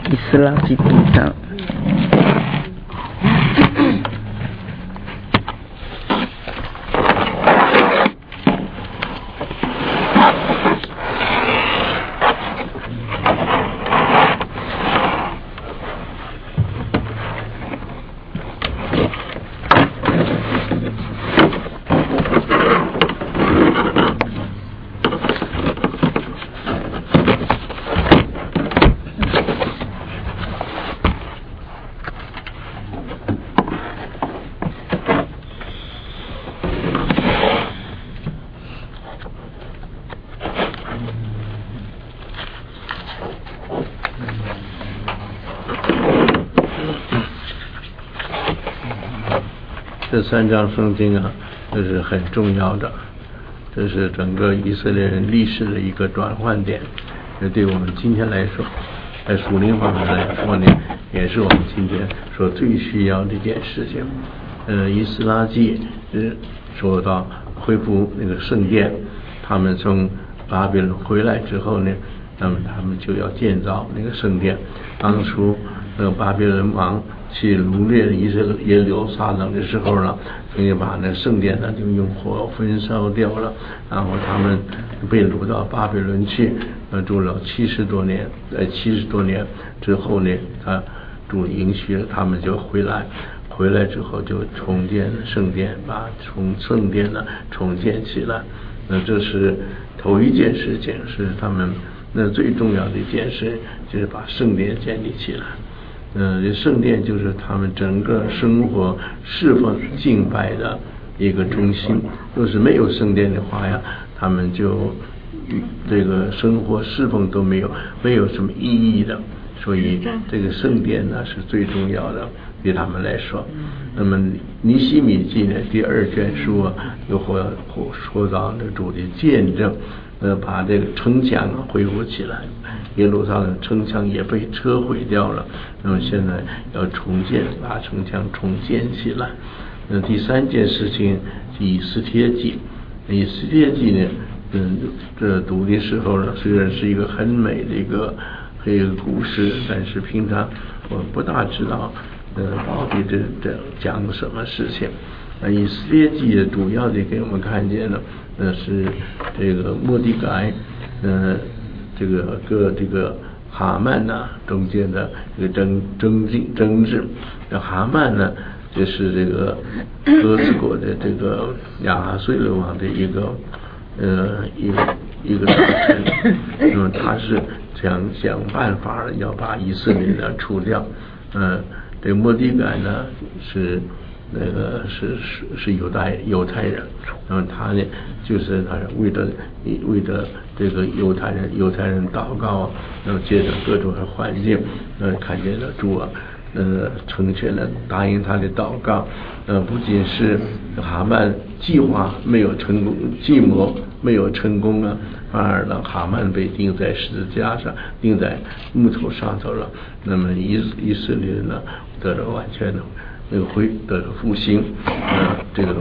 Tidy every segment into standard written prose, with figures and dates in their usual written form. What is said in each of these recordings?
以斯拉记第一章。 这3章圣经啊，这是很重要的，这是整个以色列人历史的一个转换点。这对我们今天来说，在属灵方面来说呢，也是我们今天所最需要的一件事情。以斯拉记说到恢复那个圣殿，他们从巴比伦回来之后呢，那么他们就要建造那个圣殿。当初巴比伦王去掳掠耶路撒冷的时候呢，所以把那圣殿呢就用火焚烧掉了，然后他们被掳到巴比伦去，住了70多年。在70多年之后呢，他主允许了他们就回来之后就重建圣殿，把圣殿呢重建起来。这是头一件事情，是他们那最重要的一件事，就是把圣殿建立起来。圣殿就是他们整个生活侍奉敬拜的一个中心。若是没有圣殿的话呀，他们就这个生活侍奉都没有什么意义的。所以这个圣殿呢是最重要的，对他们来说。那么尼希米记呢第2卷书啊，又说到这主的见证，把这个城墙恢复起来。耶路撒冷城墙也被摧毁掉了，那么现在要重建，把城墙重建起来。第3件事情是以斯帖记。以斯帖记呢，这读的时候呢，虽然是一个很美的一个故事，但是平常我不大知道到底这讲什么事情。以斯帖记主要的给我们看见了，是这个末底改这个哈曼呢中间的这个争执。哈曼呢就是这个波斯国的这个亚哈随鲁王的一个大臣，那么他是想办法要把以色列呢除掉。这个末底改呢是那个是犹太人，那么他呢就是他为了这个犹太人祷告，那么借着各种的环境，看见了主啊，成全了答应他的祷告。不仅是哈曼计划没有成功，计谋没有成功啊，反而呢哈曼被钉在十字架上，钉在木头上头了。那么以色列呢得了完全的得了复兴。这个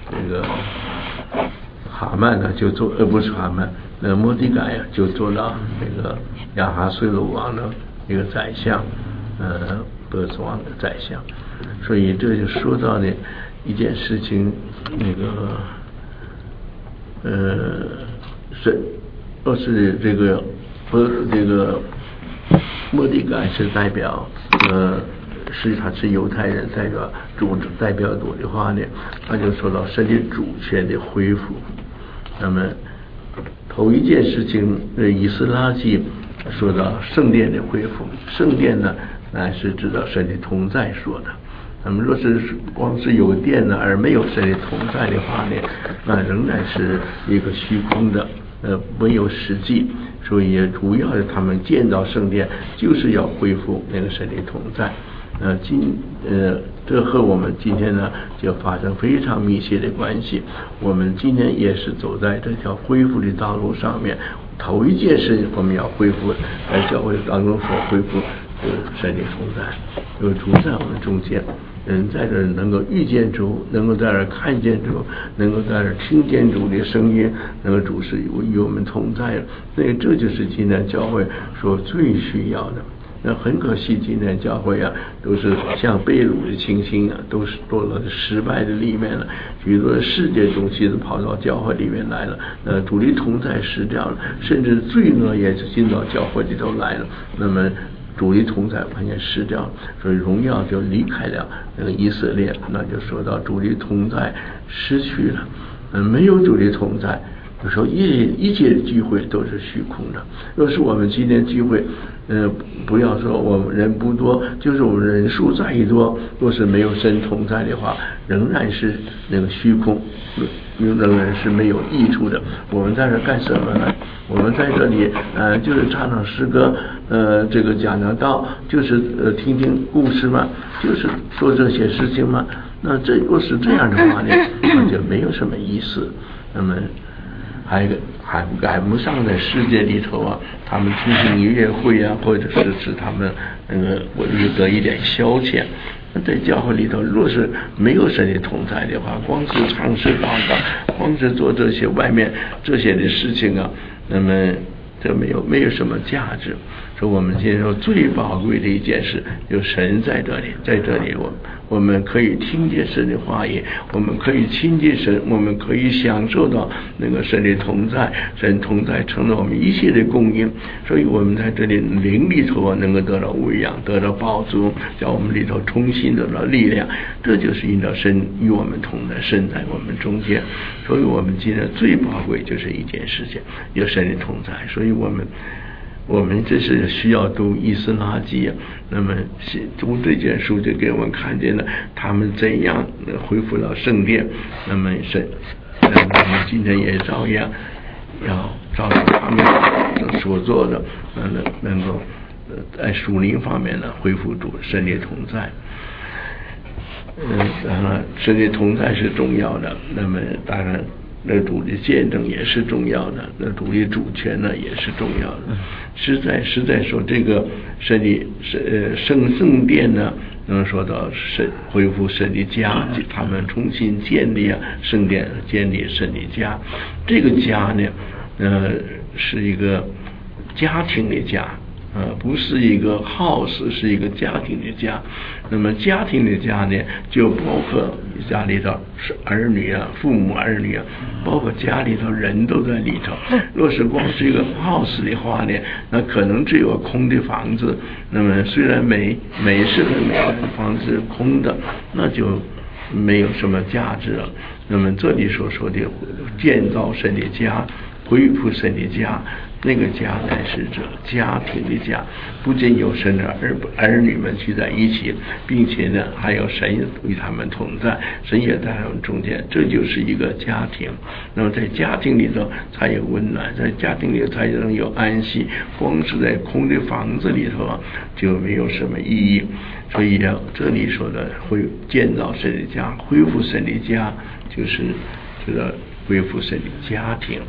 哈曼呢就做不是哈曼，末底改呀就做了那个亚哈随鲁王的一个宰相，波斯王的宰相。所以这就说到呢一件事情，那个若是这个末底改是代表他是犹太人代表主的话呢，那就说到神的主权的恢复。那么头一件事情，以斯拉记说到圣殿的恢复。圣殿呢乃是指到神的同在说的。那么若是光是有殿呢而没有神的同在的话呢，那仍然是一个虚空的，没有实际。所以主要的他们建造圣殿就是要恢复那个神的同在。这和我们今天呢就发生非常密切的关系。我们今天也是走在这条恢复的道路上面。头一件事我们要恢复在教会当中所恢复神的同在，有主在我们中间，人在这能够遇见主，能够在这看见主，能够在这听见主的声音，那个主是与我们同在的。所以这就是今天教会所最需要的。 那很可惜，今天教会啊，都是像被掳的情形啊，都是落了失败的里面了。许多世界中心都跑到教会里面来了，主力同在失掉了，甚至罪恶也进到教会里头来了。那么主力同在完全失掉了，所以荣耀就离开了那个以色列。那就说到主力同在失去了，没有主力同在。有时候一切的聚会都是虚空的。若是我们今天聚会，不要说我们人不多，就是我们人数再多，若是没有神同在的话，仍然是那个虚空，仍然是没有益处的。我们在这干什么呢？我们在这里就是唱唱诗歌，这个讲讲道，就是听听故事嘛，就是做这些事情嘛。那这若是这样的话呢，那就没有什么意思。那么还赶不上在世界里头啊，他们进行音乐会啊，或者是他们得一点消遣。那在教会里头，若是没有神的同在的话，光是唱诗祷告，光是做这些外面这些的事情啊，那么这没有什么价值。说我们今天说最宝贵的一件事，就神在这里，在这里我们可以听见神的话语，我们可以亲近神，我们可以享受到那个神的同在，神同在成了我们一切的供应。所以我们在这里灵里头能够得到喂养，得到饱足，叫我们里头重新得到力量。这就是因着神与我们同在，神在我们中间。所以我们今天最宝贵就是一件事情，有神的同在。所以我们这是需要读以斯拉记啊，那么读这卷书就给我们看见了他们怎样恢复了圣殿。那么我们今天也照样要照着他们所做的，能够在属灵方面呢恢复主神的同在。当然神的同在是重要的，那么当然那主的见证也是重要的，那主的主权呢也是重要的。实在说这个圣殿呢，说到恢复神的家，他们重新建立圣殿，建立神的家。这个家呢，是一个家庭的家。不是一个 house， 是一个家庭的家。那么家庭的家呢，就包括家里头是儿女啊，父母儿女啊，包括家里头人都在里头。若是光是一个 house 的话呢，那可能只有空的房子。那么虽然美是很美的房子空的，那就没有什么价值了。那么这里所说的建造神的家，恢复神的家，那个家乃是这家庭的家，不仅有神的儿女们聚在一起，并且呢还有神与他们同在，神也在他们中间，这就是一个家庭。那么在家庭里头才有温暖，在家庭里才能有安息，光是在空的房子里头就没有什么意义。所以这里说的会建造神的家，恢复神的家，就是这个恢复神的家庭。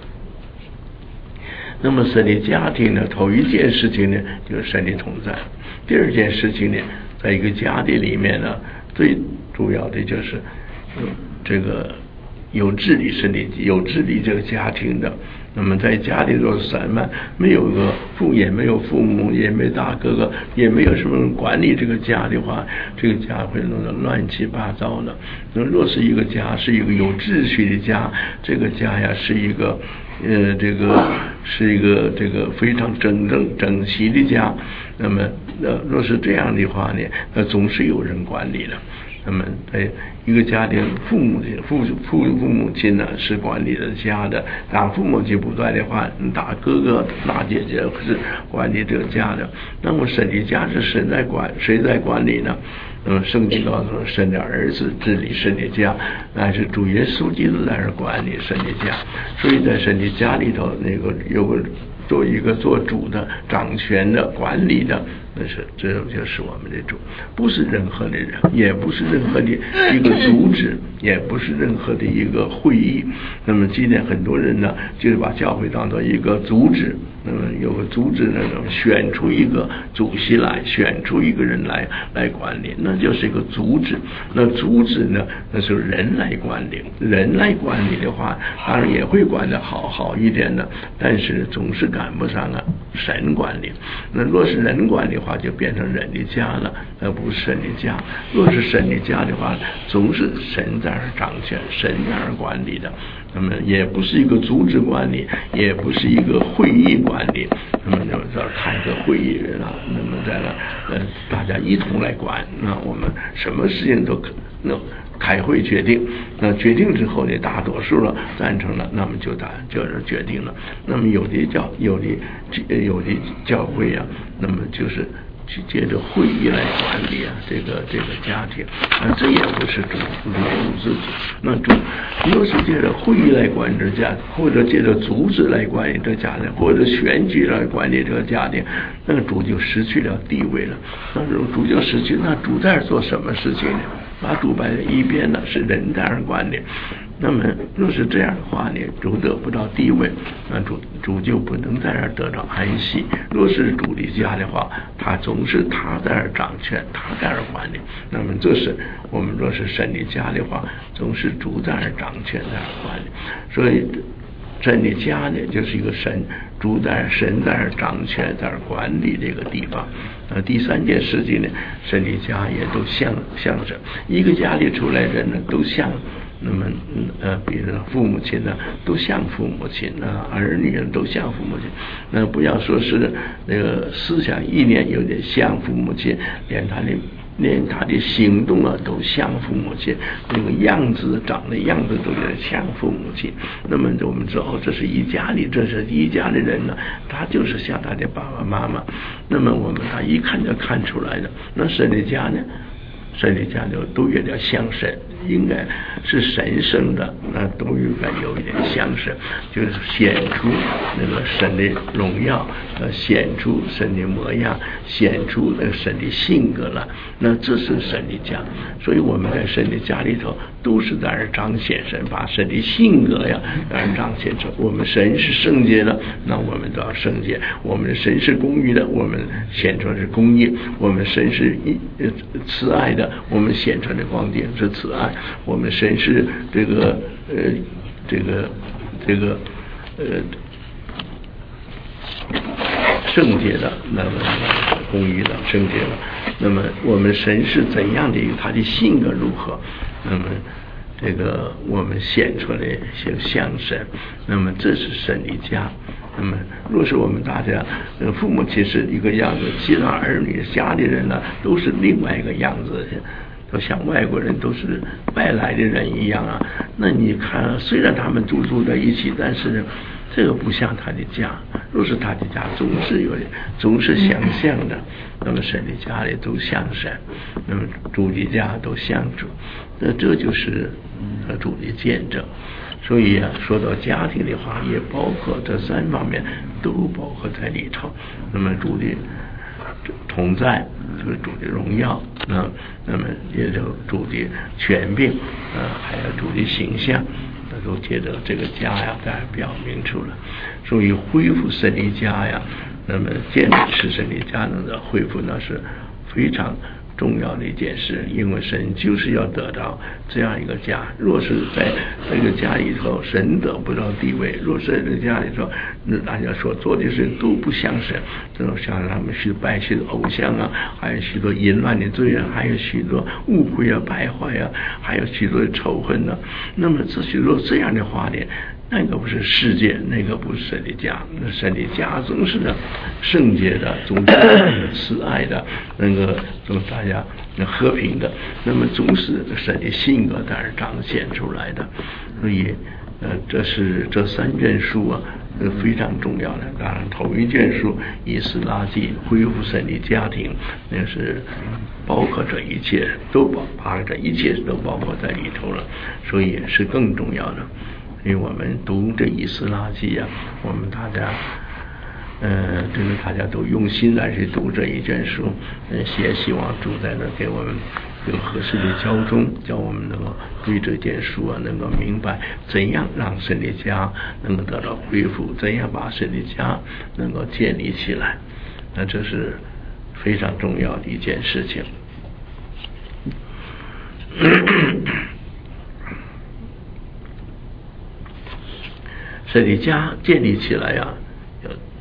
那么神的家庭呢，头一件事情呢就是神的同在，第二件事情呢，在一个家庭里面呢，最主要的就是这个有治理这个家庭的。那么在家里头散漫，没有也没有父母，也没大哥哥，也没有什么人管理这个家的话，这个家会弄得乱七八糟的。那若是一个家是一个有秩序的家，这个家呀是一个这个非常整齐的家。那么若是这样的话呢，那总是有人管理的。那么在一个家庭，父母亲呢是管理的家的，当父母亲不在的话，大哥哥大姐姐是管理这个家的。那么神的家是谁在管理呢？圣经告诉我，神的儿子治理神的家，乃是主耶稣基督在这管理神的家。所以在神的家里头，做一个做主的、掌权的、管理的，这就是我们的主，不是任何的人，也不是任何的一个组织，也不是任何的一个会议。那么今天很多人呢，就是把教会当做一个组织，那么有个组织呢，选出一个主席来，选出一个人来管理，那就是一个组织。那组织呢，那是人来管理，人来管理的话，当然也会管得好一点的，但是总是赶不上神管理。那若是人管的话，就变成人的家了，而不是神的家。若是神的家的话，总是神在那儿掌权，神在那儿管理的。那么也不是一个组织管理，也不是一个会议管理。那么就这开个会议啊，那么在那大家一同来管。那我们什么事情都开会决定。那决定之后呢，大多数了赞成了，那么就是决定了。那么有的教会啊，那么就是去借着会议来管理啊，这个家庭，这也不是主自己。那若是借着会议来管理这家，或者借着组织来管理这家庭，或者选举来管理这个家庭，那主就失去了地位了。那主就失去，那主在做什么事情呢？把主摆在一边呢，是人在那管理。那么若是这样的话呢，主得不到地位，那主就不能在那儿得到安息。若是主的家的话，他总是他在那儿掌权，他在那儿管理。那么这是我们若是神的家的话，总是主在那儿掌权，在那儿管理。所以神的家呢，就是一个神在那儿掌权，在那儿管理这个地方。第三件事情呢，神的家也都像着一个家里出来人呢，都像。那么比如父母亲呢，都像父母亲儿女都像父母亲。那不要说是那个思想意念有点像父母亲，连他的行动啊都像父母亲，那个样子长的样子都有点像父母亲。那么我们知道，这是一家里的人呢，他就是像他的爸爸妈妈。那么我们他一看就看出来的。那神的家呢？神的家都有点像神，应该是神圣的，那都应该有一点像神，就是显出那个神的荣耀，显出神的模样，显出那个神的性格了。那这是神的家，所以我们在神的家里头都是在那彰显神，把神的性格呀在那彰显出。我们神是圣洁的，那我们都要圣洁；我们的神是公义的，我们显出是公义；我们神是慈爱的，我们显出的光景是慈爱；我们神是圣洁的，那么公义的，圣洁的。那么我们神是怎样的，他的性格如何？那么我们显出来像神，那么这是神的家。那么若是我们大家父母亲是一个样子，其他儿女家里人呢都是另外一个样子，都像外国人，都是外来的人一样啊。那你看，虽然他们住在一起，但是这个不像他的家。若是他的家总是相像的，那么神的家里都像神，那么主的家都像主，那这就是主的见证。所以啊，说到家庭的话，也包括这三方面都包括在里头。那么主的同在就是主的荣耀，那么也就主的权柄，还有主的形象，都借着这个家呀，在表明出了。所以恢复神的家呀，那么建立是神的家的恢复呢，是非常重要的一件事，因为神就是要得到这样一个家。若是在这个家里头神得不到地位，若是在这个家里头大家所做的事都不像神，这种像他们拜许多偶像啊，还有许多淫乱的罪啊，还有许多误会啊、败坏啊，还有许多的仇恨啊。那么若这样的话呢，那个不是世界，那个不是神的家。那神的家总是圣洁的，总是慈爱的，总是大家和平的。那么总是神的性格在这彰显出来的。所以这是这三卷书啊，非常重要的。当然头一卷书以斯拉记恢复神的家庭，那是包括这一切，把这一切都包括在里头了，所以是更重要的。所以我们读这以斯拉记啊，我们大家真的大家都用心来去读这一卷书，也希望主在那给我们有合适的教中，叫我们能够对这件书啊能够明白怎样让神的家能够得到恢复，怎样把神的家能够建立起来。那这是非常重要的一件事情。神的家建立起来呀，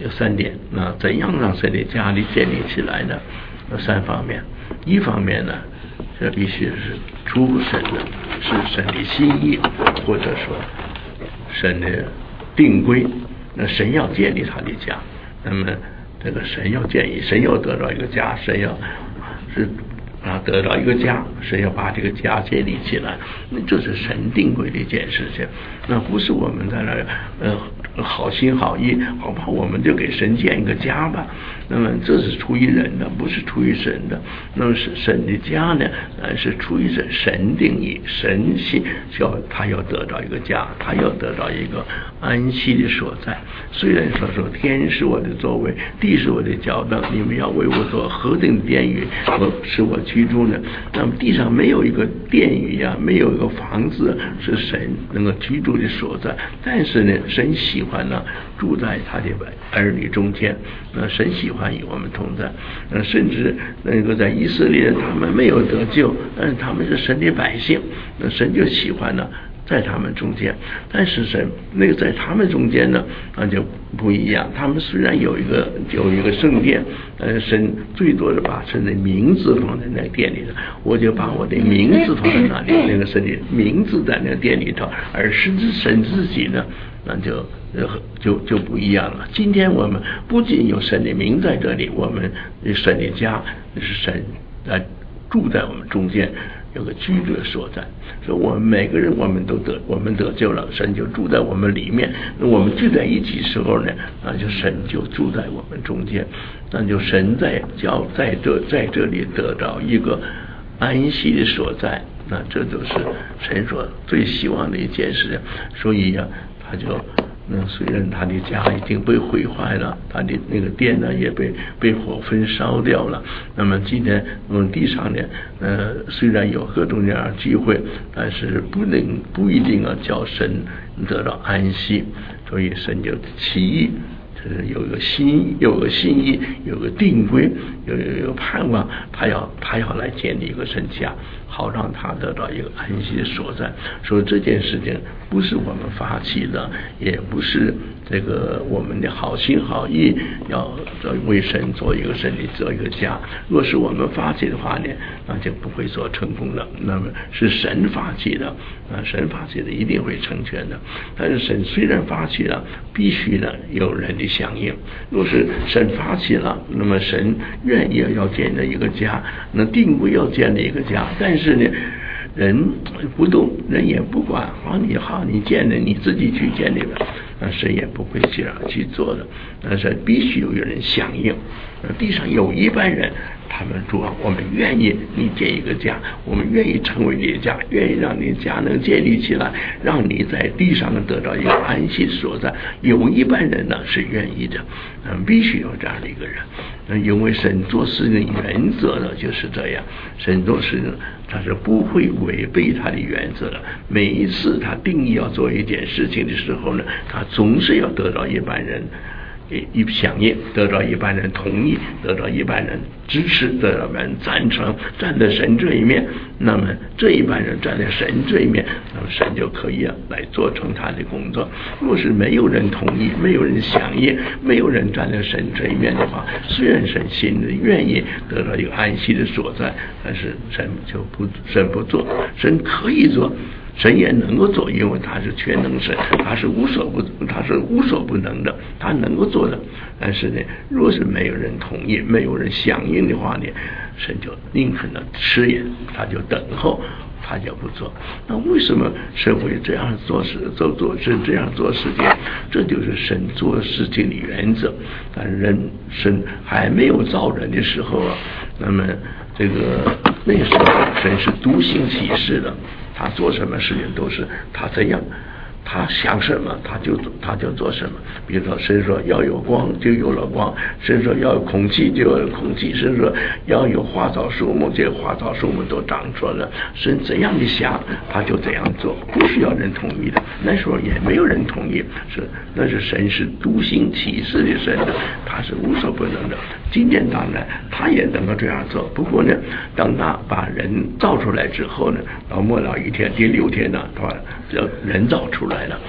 有3点。那怎样让神的家里建立起来呢？有3方面。一方面呢，这必须是出乎神的，是神的心意，或者说神的定规。那神要建立他的家，那么这个神要建议，神要得到一个家，神要是得到一个家，神要把这个家建立起来，那这是神定规的一件事情。那不是我们在那好心好意，好吧，我们就给神建一个家吧。那么这是出于人的，不是出于神的。那么是神的家呢，是出于神定义，神他要得到一个家，他要得到一个安息的所在。虽然说天是我的座位，地是我的脚凳，你们要为我做何等殿宇，使我居住呢？那么地上没有一个殿宇呀，没有一个房子是神能够居住的所在。但是呢，神喜欢呢住在他的儿女中间。神喜欢与我们同在。甚至那个在以色列他们没有得救，但是他们是神的百姓，那神就喜欢呢在他们中间。但是神那个在他们中间呢，那就不一样。他们虽然有一个圣殿，神最多的把神的名字放在那个殿里头，我就把我的名字放在那里，那个神的名字在那个殿里头，而神自己呢，那就不一样了。今天我们不仅有神的名在这里，我们神的家是神住在我们中间，有个居住的所在。所以我们每个人我们得救了，神就住在我们里面。我们聚在一起时候呢，就神就住在我们中间，那就神在这里得到一个安息的所在。那这就是神所最希望的一件事。所以呀，他就虽然他的家已经被毁坏了，他的那个殿呢也被火焚烧掉了。那么今天地上呢，虽然有各种各样的机会，但是不一定叫神得到安息。所以神就起意，有个心意，有个定规，有盼望，他要来建立一个神家，好让他得到一个安息的所在。所以这件事情不是我们发起的，也不是这个我们的好心好意要为神做一个家。若是我们发起的话呢，那就不会做成功的。那么是神发起的，神发起的一定会成全的。但是神虽然发起了，必须呢有人的响应。若是神发起了，那么神愿意要建立一个家，那定规要建立一个家，但是呢人不动，人也不管，你建立你自己去建立的，神也不会去做的。但是必须有人响应。地上有一般人，他们说我们愿意你建一个家，我们愿意成为你的家，愿意让你的家能建立起来，让你在地上能得到一个安息所在。有一般人呢是愿意的，必须有这样的一个人。因为神做事的原则呢就是这样，神做事呢他是不会违背他的原则的。每一次他定义要做一件事情的时候呢，他总是要得到一般人响应，得到一般人同意，得到一般人支持，得到一般人赞成，站在神这一面。那么这一般人站在神这一面，那么神就可以来做成他的工作。若是没有人同意，没有人响应，没有人站在神这一面的话，虽然神心里愿意得到一个安息的所在，但是神不做。神可以做，神也能够做，因为他是全能神，他是无所不能的，他能够做的。但是呢，若是没有人同意，没有人响应的话呢，神就宁可呢迟延，他就等候，他就不做。那为什么神会这样做事情？这就是神做事情的原则。但神还没有造人的时候那么那时候神是独行其事的，他做什么事情都是他怎样，他想什么他就做什么。比如说神说要有光就有了光，神说要有空气就有了空气，神说要有花草树木，这花草树木都长出来了。神怎样的想他就怎样做，不需要人同意的。那时候也没有人同意，那是神是独行其事的神的，他是无所不能的。今天当然他也能够这样做，不过呢，当他把人造出来之后呢，到末了一天第6天呢，他人造出来了。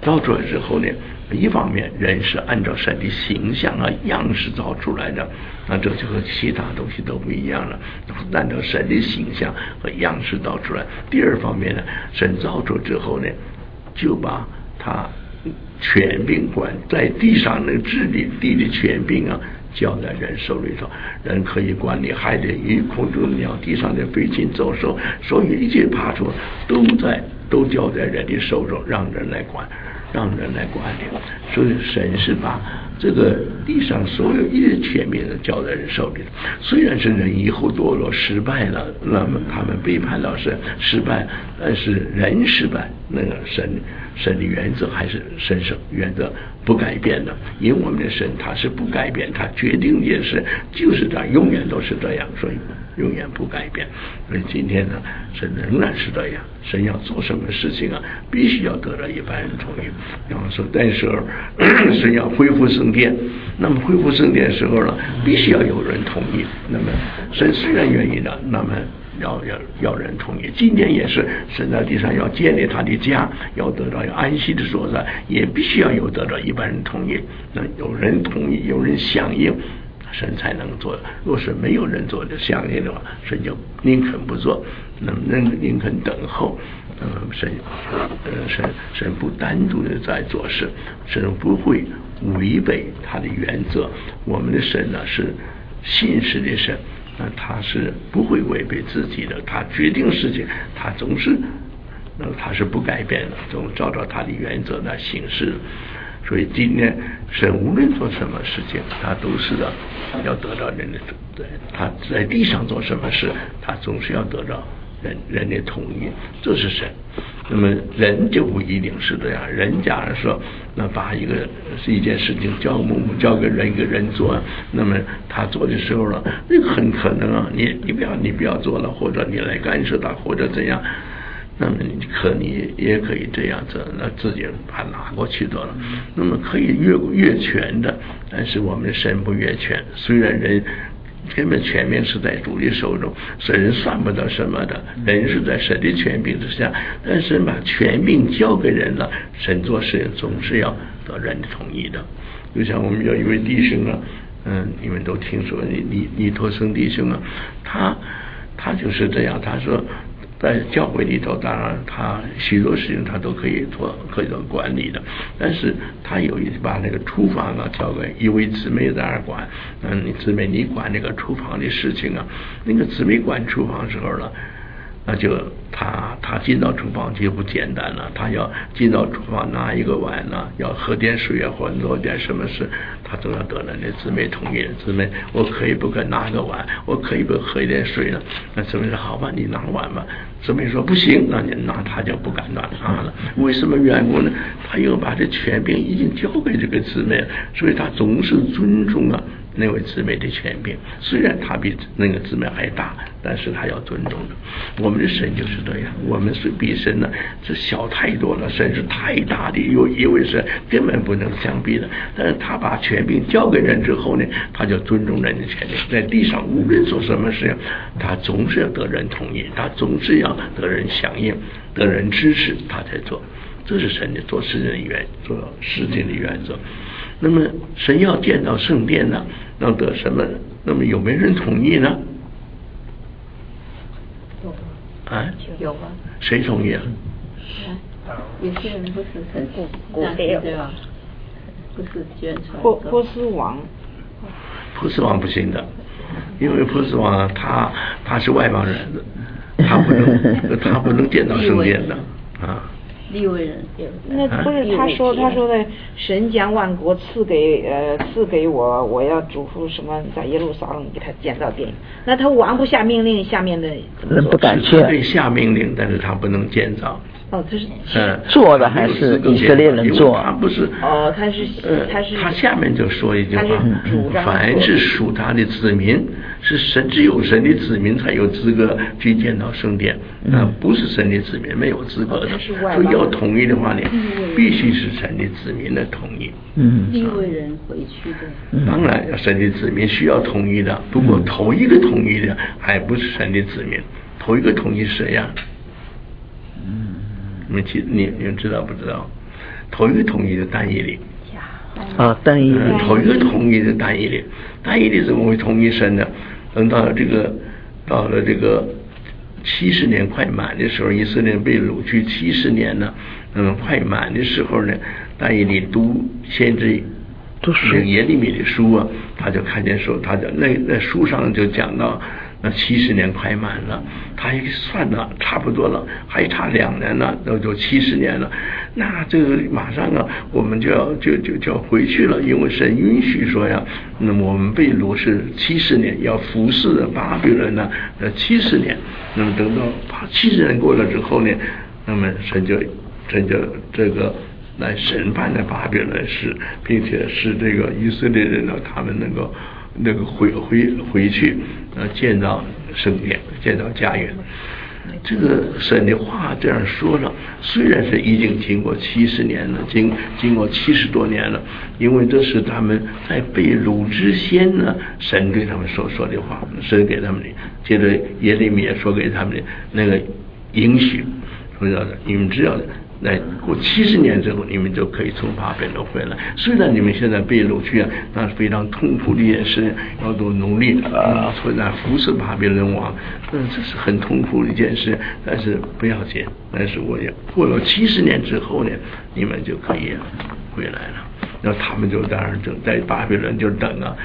造出来之后呢，一方面人是按照神的形象啊样式造出来的，那这就和其他东西都不一样了，按照神的形象和样式造出来。第二方面呢，神造出之后呢，就把他权柄管在地上那治理地的权柄啊交在人手里头，人可以管理海的鱼、空中的鸟、地上的飞禽走兽，所以一切爬虫都交在人的手中，让人来管理。所以神是把这个地上所有一切权柄都交在人手里。虽然是人以后堕落失败了，那么他们背叛了神失败，但是人失败，那个神的原则还是神圣原则不改变的，因为我们的神他是不改变，他决定也是就是这样，永远都是这样，所以永远不改变。所以今天呢，神仍然是这样，神要做什么事情啊，必须要得到一般人同意。然后说但是神要恢复圣殿，那么恢复圣殿的时候呢，必须要有人同意。那么神虽然愿意的，那么要人同意。今天也是神在地上要建立他的家，要得到安息的所在，也必须要有得到一般人同意。那有人同意，有人响应，神才能做。若是没有人做的响应的话，神就宁肯不做，宁肯等候。神不单独的在做事，神不会违背他的原则。我们的神呢是信实的神，他是不会违背自己的，他决定事情，他总是他是不改变的，总照着他的原则来行事。所以今天神无论做什么事情，他都是的要得到人的，他在地上做什么事，他总是要得到人的同意，这是神。那么人就不一定是这样，人假如说那把一件事情交给一个人做，那么他做的时候呢，那个很可能啊，你不要做了，或者你来干涉他，或者怎样，那么你也可以这样子，那自己把它拿过去做了，那么可以越权的，但是我们的神不越权，虽然人根本权柄是在主的手中，神算不到什么的，人是在神的权柄之下，但神把权柄交给人了，神做事总是要得人的同意的。就像我们有一位弟兄啊，你们都听说尼托生弟兄啊，他就是这样，他说在教会里头，当然他许多事情他都可以做管理的，但是他有一次把那个厨房啊交给一位姊妹在那儿管，姊妹你管那个厨房的事情啊，那个姊妹管厨房时候了，那就他进到厨房就不简单了，他要进到厨房拿一个碗呢，要喝点水啊，或者做点什么事，他都要得了那姊妹同意。姊妹，我可以不可以拿个碗？我可以不喝一点水呢？那姊妹说好吧，你拿碗吧。姊妹说不行，那他就不敢拿了。为什么缘故呢？他又把这权柄已经交给这个姊妹，所以他总是尊重啊那位姊妹的权柄，虽然他比那个姊妹还大，但是他要尊重的。我们的神就是这样，我们是比神呢这小太多了，神是太大的，有一位神根本不能相比的。但是他把权柄交给人之后呢，他就尊重人的权柄，在地上无论做什么事情，他总是要得人同意，他总是要得人响应，得人支持，他才做。这是神的做事情的原则。那么神要建造圣殿呢，要得什么？那么有没有人同意呢？ 有啊。 谁同意啊？ 有些人不是很对吧？不是捐出来的。 波斯王。 波斯王不行的，因为波斯王他是外邦人，他不能建造圣殿的啊。 利未人， 那不是他说的神将万国赐给我，我要嘱咐什么在耶路撒冷给他建造殿。那他王不下命令，下面的怎么做？ 不敢去。 对，下命令，但是他不能建造。 他是做的还是以色列人做？ 他不是他下面就说一句话：凡是属他的子民，是神，只有神的子民才有资格去建造圣殿，不是神的子民没有资格的。所以要同意的话呢，必须是神的子民的同意。 利未人回去的。 当然，神的子民需要同意的，不过头一个同意的还不是神的子民，头一个同意是谁呀？你们知道不知道？ 头一个统一的但以理。 但以理头一个统一的但以理，但以理怎么会统一神呢？等到了这个70年快满的时候，以色列被掳去70年呢，快满的时候呢，但以理读先知耶利米的书啊，他就看见说，他的那书上就讲到，那70年快满了，他一算了差不多了，还差2年了，那就70年了。那这个马上啊，我们就要回去了，因为神允许说呀，那么我们被掳是70年，要服侍巴比伦呢70年。那么等到70年过了之后呢，那么神就这个来审判的巴比伦是，并且是这个以色列人呢，他们能够回去建造圣殿，建造家园。这个神的话这样说了，虽然是已经经过70年了，经过70多年了，因为这是他们在被掳之前呢，神对他们所说的话，神给他们的，接着耶利米也说给他们的那个应许，说要的，你们只要来过70年之后，你们就可以从巴比伦回来。虽然你们现在被掳去啊，那是非常痛苦的一件事，要多努力所以呢，服侍巴比伦王，这是很痛苦的一件事。但是不要紧，但是我也过了70年之后呢，你们就可以回来了。那他们就当然在巴比伦就等了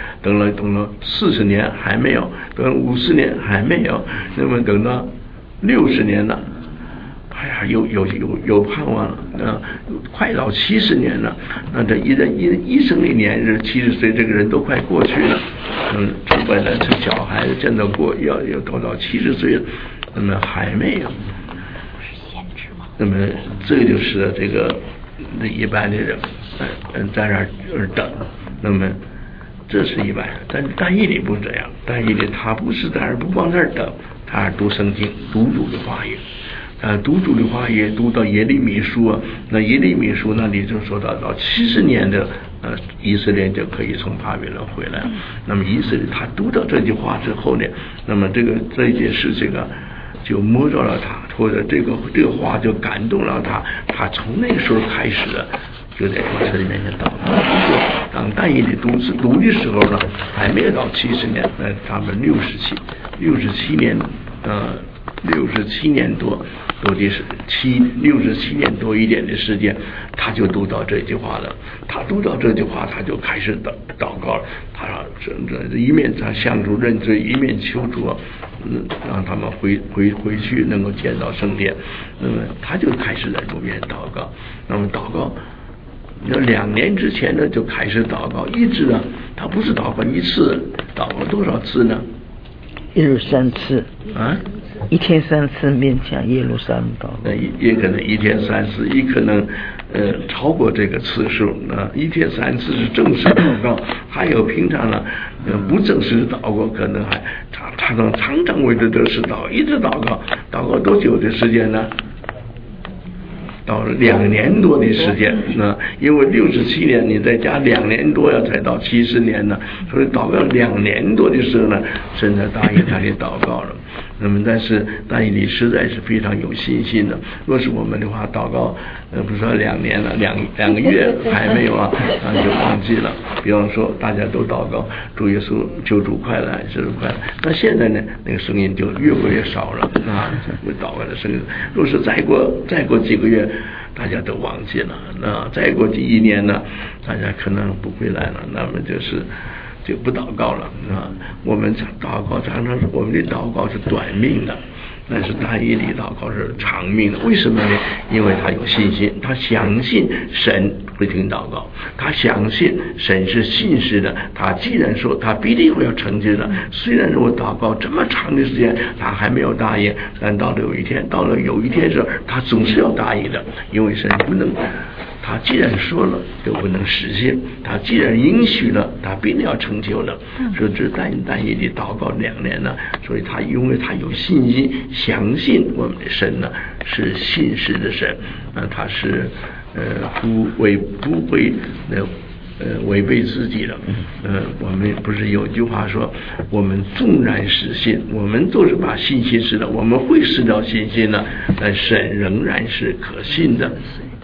40年还没有，等了50年还没有，那么等到60年了。哎呀，有盼望了，快到70年了。那这一生的年日，70岁，这个人都快过去了。本来是小孩子，现在要到70岁了，那么还没有。是先知吗？那么这个就是这个一般的人，在那儿等。那么这是一般人，但以理不这样，但以理他不是在那儿不光那儿等，他读圣经，读主的话语。读主的话也读到耶利米书啊，那耶利米书那里就说到70年的以色列就可以从巴比伦回来。那么以色列他读到这句话之后呢，那么这件事情啊就摸着了他，或者这个话就感动了他，他从那个时候开始就在神里面祷告。当但以理读的时候呢，还没有到70年，他们67年67年多的67年多一点的时间，他就读到这句话了。他读到这句话，他就开始祷告了。他一面他向主认罪，一面求主让他们回去能够建造圣殿。那么他就开始在中间祷告。那么祷告2年之前呢就开始祷告，一直呢他不是祷告一次，祷告多少次呢 ？1日3次1天3次面向耶路撒冷祷告， 也可能1天3次，也可能超过这个次数。1天3次是正式祷告，还有平常呢不正式祷告，可能还常常为这事祷，一直祷告多久的时间呢？到2年多的时间，因为67年你再加2年多才到70年呢，所以祷告2年多的时候呢，神才答应他的祷告了。那么但是但以理实在是非常有信心的。若是我们的话，祷告不是说2年了，2个月还没有就忘记了。比方说大家都祷告主耶稣救主快来，救主快来，那现在呢那个声音就越过越少了祷告的声音。若是再过几个月，大家都忘记了，那再过1年呢，大家可能不会来了，那么就不祷告了我们祷告常常是我们的祷告是短命的，但是但以理祷告是长命的。为什么呢？因为他有信心，他相信神会听祷告，他相信神是信实的，他既然说他必定会要成就的。虽然我祷告这么长的时间他还没有答应，但到了有一天时候他总是要答应的，因为神不能，他既然说了就不能实现，他既然应许了他必定要成就的。所以这但以理祷告2年呢，所以因为他有信心，相信我们的神呢是信实的神，他是不会违背自己的。我们不是有句话说，我们纵然失信，我们都是把信心失了，我们会失掉信心了，但神仍然是可信的，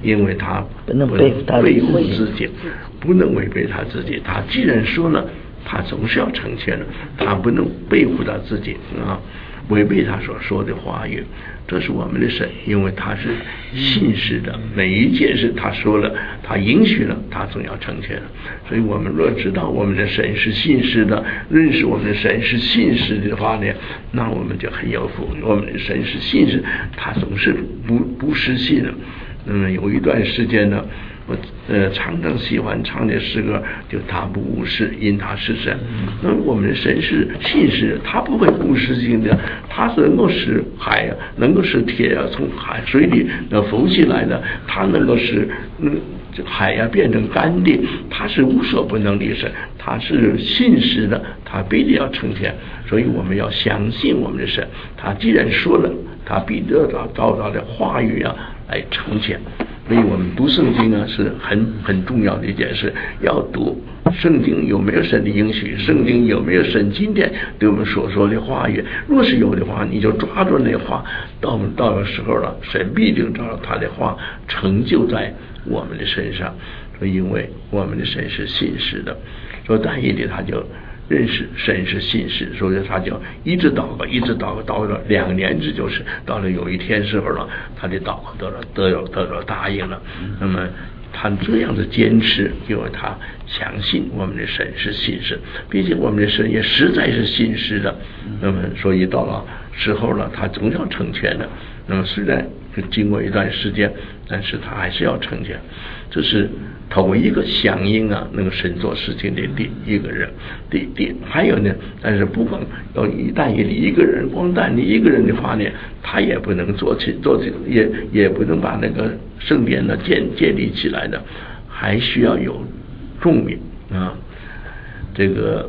因为他不能背负自己，不能违背他自己。他既然说了，他总是要成全的，他不能背负他自己啊，违背他所说的话语。这是我们的神，因为他是信实的，每一件事他说了，他允许了，他总要成全的。所以我们若知道我们的神是信实的，认识我们的神是信实的话呢，那我们就很有福。我们的神是信实，他总是不失信的。有一段时间呢，我常常喜欢唱的诗歌，就他不误事，因他是神。那我们的神是信实，他不会不失信的，他是能够使海能够使铁从海水里浮起来的，他能够使海变成干地，他是无所不能的神，他是信实的，他必定要成全。所以我们要相信我们的神，他既然说了，他必得到照他的话语来成全。所以我们读圣经是很重要的一件事，要读圣经有没有神的应许，圣经有没有神今天对我们所说的话语。若是有的话，你就抓住那话，到了时候了，神必定照着他的话成就在我们的身上。所以因为我们的神是信实的，所以但以理他就认识神是信实，所以他就一直祷告，到了2年之久，是到了有一天时候了，他的祷告得到答应了。那么他这样的坚持，因为他相信我们的神是信实，毕竟我们的神也实在是信实的。那么所以到了时候了，他总要成全的。那么虽然经过一段时间，但是他还是要成全。这是透过一个响应那个神做事情的第一个人，还有呢，但是不光要但以理一个人，光但你一个人的话呢，他也不能做也不能把那个圣殿建立起来的，还需要有众民这个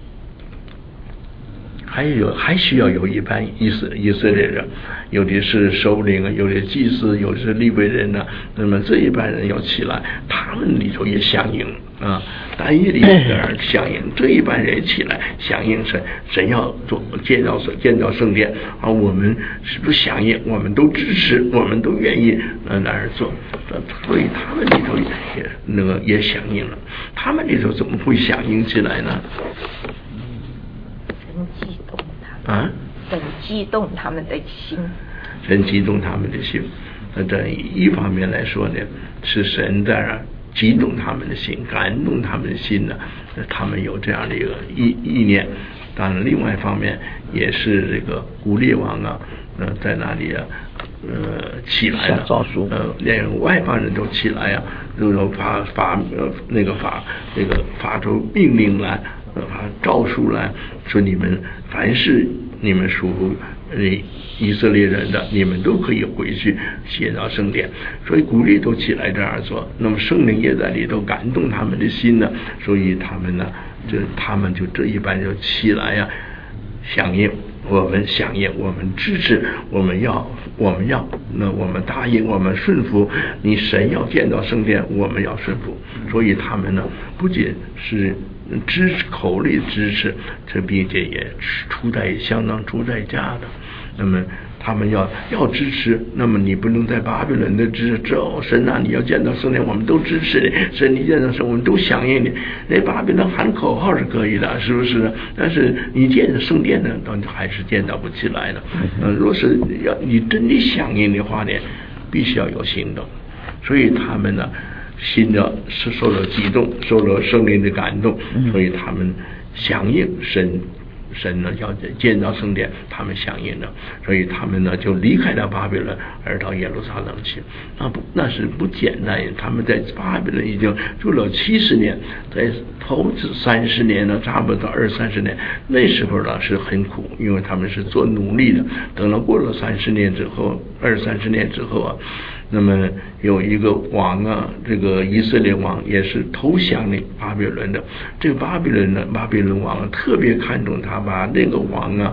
还需要有一班以色列人，有的是首领，有的祭司，有的是利未人呢。那么这一班人要起来，他们里头也响应但以理响应，这一班人起来响应神要做建造圣殿我们是不是响应？我们都支持，我们都愿意那儿做。所以他们里头也响应了。他们里头怎么会响应起来呢？ 神激动他们的心， 神激动他们的心。这一方面来说呢，是神在激动他们的心，感动他们的心呢，他们有这样的一个意念。当然另外一方面也是这个古列王在那里起来了，连外邦人都起来就发出命令来，诏书来说，你们凡是你们属以色列人的，你们都可以回去建造圣殿。所以鼓励都起来这样做，那么圣灵也在里头感动他们的心呢，所以他们就这一般就起来响应。我们响应，我们支持，我们要，那我们答应，我们顺服。你神要建造圣殿，我们要顺服。所以他们呢，不仅是口里支持，这并且也相当出代价的。那么他们要支持，那么你不能在巴比伦的支持神你要建造圣殿，我们都支持你，神你建造圣，我们都响应你。那巴比伦喊口号是可以的，是不是？但是你建圣殿呢，还是建造不起来的。若是要你真的响应的话呢，必须要有行动。所以他们呢，心是受了激动，受了圣灵的感动，所以他们响应神呢要建造圣殿，他们响应了，所以他们呢就离开了巴比伦，而到耶路撒冷去。那是不简单。他们在巴比伦已经住了70年，在头30年呢，差不多20-30年，那时候呢是很苦，因为他们是做奴隶的。等到过了20-30年之后那么有一个王这个以色列王也是投降了巴比伦的。这个巴比伦王特别看重他，把那个王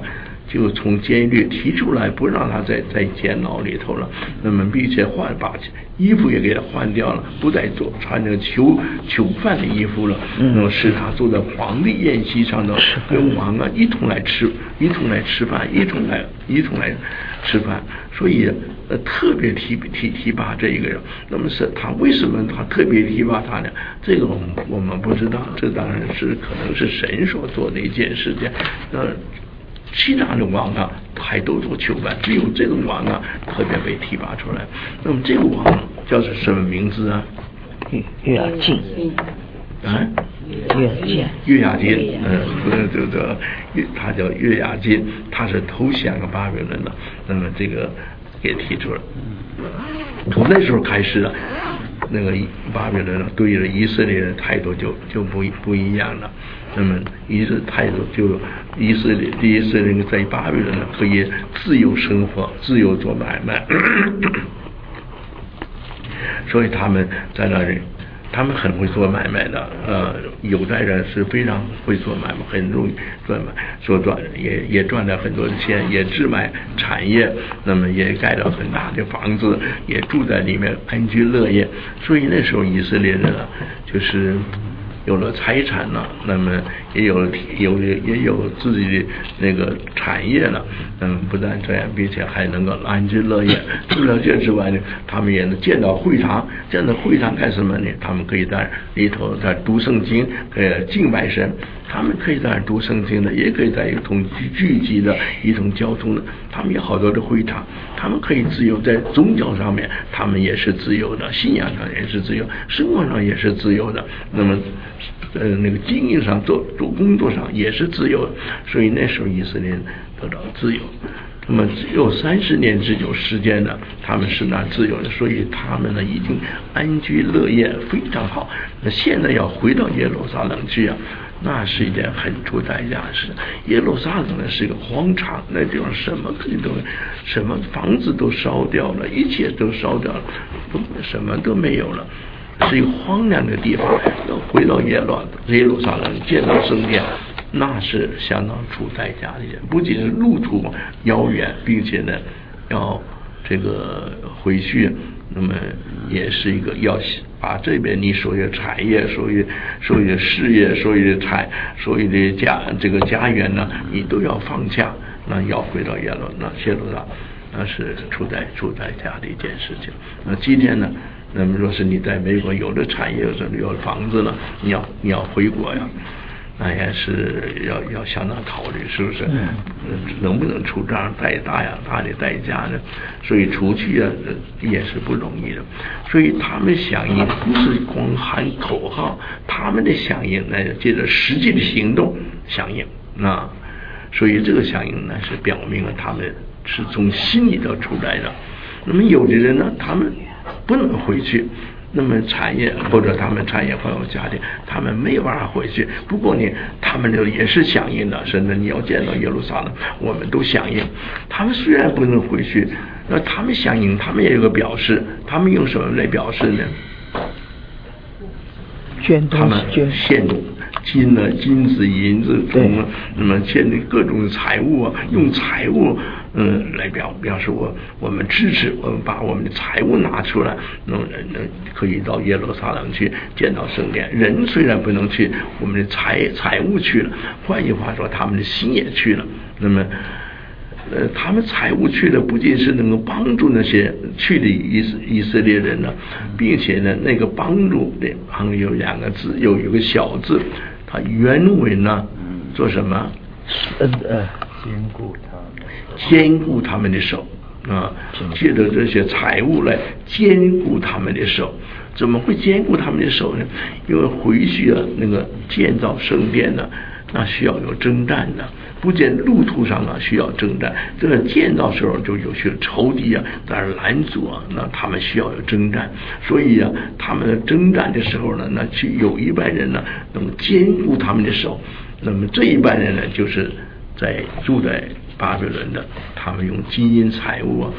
就从监狱里提出来，不让他在监牢里头了。那么并且把衣服也给他换掉了，不再穿着囚犯的衣服了。那么使他坐在皇帝宴席上头，跟王啊一同来吃饭，一同来吃饭。所以特别提拔这一个人。那么是他为什么他特别提拔他呢？这个我们不知道，这当然是可能是神所做的一件事情。其他的王啊还都做囚犯，只有这个王啊特别被提拔出来。那么这个王叫什么名字啊？ 约雅敬。 约雅敬，他叫约雅敬，他是投降了巴比伦的。那么这个给提出了。从那时候开始了，那个巴比伦对着以色列人态度就不一样了。那么态度就以色列人在巴比伦可以自由生活，自由做买卖，所以他们在那里。他们很会做买卖的，犹太人是非常会做买卖，很容易也赚了很多的钱，也置买产业，那么也盖了很大的房子，也住在里面安居乐业。所以那时候以色列人啊，就是有了财产了，那么也有自己的那个产业了，不但这样，并且还能够安居乐业。除了这之外呢，他们也能建造会堂。建造会堂干什么呢？他们可以在里头在读圣经，敬拜神。他们可以在读圣经的，也可以在一同聚集的一同交通的。他们有好多的会堂，他们可以自由在宗教上面，他们也是自由的，信仰上也是自由，生活上也是自由的。那么那个经营上做工作上也是自由的。所以那时候以色列得到自由。那么只有30年之久时间呢，他们是那自由的，所以他们呢已经安居乐业非常好。那现在要回到耶路撒冷去啊，那是一件很出代价的事。耶路撒冷呢是一个荒场，那地方什么房子都烧掉了，一切都烧掉了，什么都没有了，是一个荒凉的地方。要回到耶路撒冷建造圣殿，那是相当出代价的，不仅是路途遥远，并且呢要这个回去，那么也是一个要把这边你所有的产业、所有的事业、所有的家园呢，你都要放下，那要回到耶路撒冷，那是出代价的一件事情。那今天呢，那么若是你在美国有了产业，有了房子了，你要回国呀，那也是要相当考虑，是不是？能不能出这样大的代价呢？所以出去啊也是不容易的。所以他们响应不是光喊口号，他们的响应呢，借着实际的行动响应。那所以这个响应呢，是表明了他们是从心里头出来的。那么有的人呢，他们不能回去。那么产业或者他们产业或者家庭，他们没有办法回去。不过呢，他们也是响应的，甚至你要见到耶路撒冷，我们都响应。他们虽然不能回去，那他们响应，他们也有个表示。他们用什么来表示呢？他们献金子、银子、铜啊，那么献的各种财物啊，用财物来表示我们支持，我们把我们的财物拿出来，可以到耶路撒冷去建造圣殿。人虽然不能去，我们的财物去了，换句话说，他们的心也去了。那么他们财物去了，不仅是能够帮助那些去的以色列人呢，并且呢，那个帮助的旁边有2个字，有一个小字，它原文呢做什么？坚固他们的手啊，借着这些财物来坚固他们的手。怎么会坚固他们的手呢？因为回去那个建造圣殿呢，那需要有征战的，不仅路途上需要征战，这个建造时候就有些仇敌在那拦阻那他们需要有征战。所以他们征战的时候呢，那有一半人呢能坚固他们的手，那么这一半人呢就是住在巴比伦的，他们用金银财物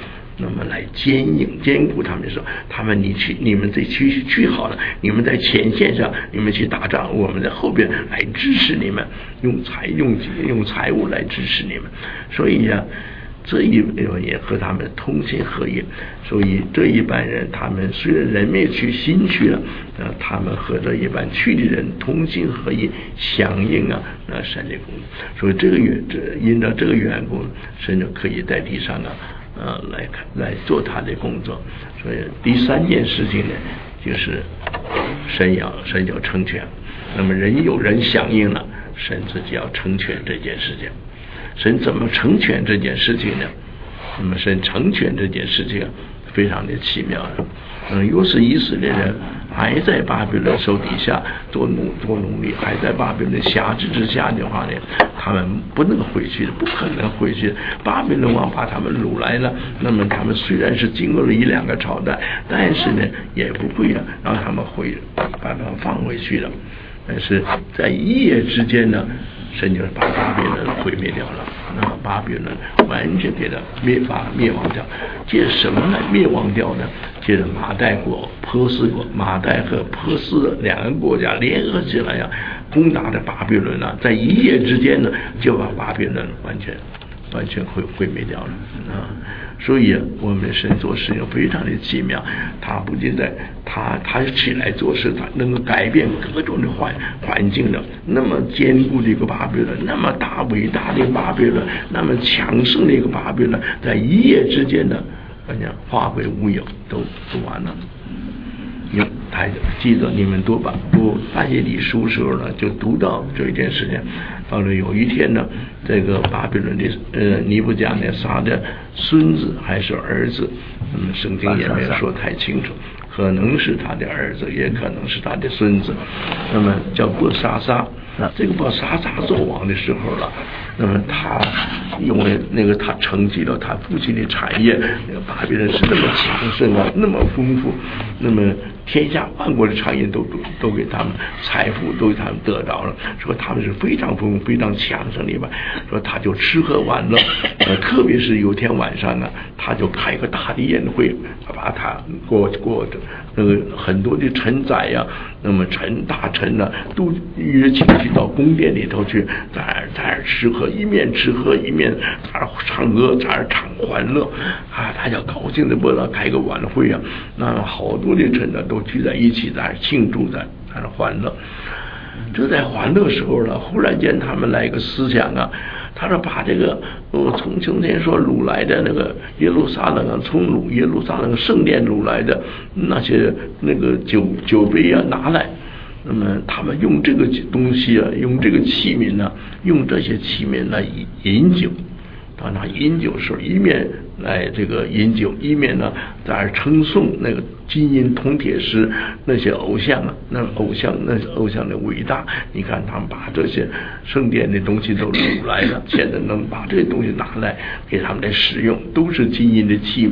那么来兼顾他们说，你们这去好了，你们在前线上，你们去打仗，我们在后边来支持你们，用财物来支持你们。所以呀，这一也和他们同心合意。所以这一班人，他们虽然人没去，心去了，他们和这一班去的人同心合意，响应神的工作。所以因着这个缘故，神就可以在地上来做他的工作。所以第三件事情呢，就是神要成全。那么有人响应了，神自己要成全这件事情。神怎么成全这件事情呢？那么神成全这件事情非常的奇妙。又是以色列人还在巴比伦手底下做奴隶，还在巴比伦辖制之下的话呢，他们不能回去，不可能回去。巴比伦王把他们掳来了，那么他们虽然是经过了1-2个朝代，但是呢也不会让他们把他们放回去了。但是在一夜之间呢，神就把巴比伦毁灭掉了。那么巴比伦完全给它灭亡掉。借什么来灭亡掉呢？借着马代国、波斯国，马代和波斯2个国家联合起来攻打的巴比伦在一夜之间呢，就把巴比伦完全毁灭掉了所以我们的神做事情非常的奇妙，他不仅在他起来做事，他能够改变各种的环境的。那么坚固的一个巴比伦，那么大伟大的一个巴比伦，那么强盛的一个巴比伦，在一夜之间呢，化为乌有，都完了。还记得你们读但以理书时候呢，就读到这一件事情。到了有一天呢，这个巴比伦的尼布甲尼撒的孙子还是儿子，圣经也没有说太清楚，可能是他的儿子，也可能是他的孙子。那么叫伯沙撒，这个伯沙撒做王的时候了，那么他因为他承继了他父亲的产业，巴比伦是那么强盛那么丰富，那么天下万国的产业都给他们，财富都给他们得到了，说他们是非常丰富非常强盛的吧。说他就吃喝玩乐，特别是有天晚上他就开个大的宴会，把他过的很多的臣宰那么大臣都约请去到宫殿里头去，在那儿吃喝，一面吃喝一面在那儿唱歌，在那儿唱欢乐大家高兴的不得了，开个晚会那么好多的臣都聚在一起，在那儿庆祝，在那儿欢乐。就在欢乐时候忽然间他们来一个思想他说把这个从前说掳来的那个耶路撒冷从耶路撒冷圣殿掳来的那些酒杯拿来，那么他们用这个东西用这个器皿用这些器皿来饮酒。当他饮酒时候，一面来这个饮酒，一面在那称颂那个金银铜铁石那些偶像那偶像的伟大。你看他们把这些圣殿的东西都掳来了，现在能把这些东西拿来给他们来使用，都是金银的器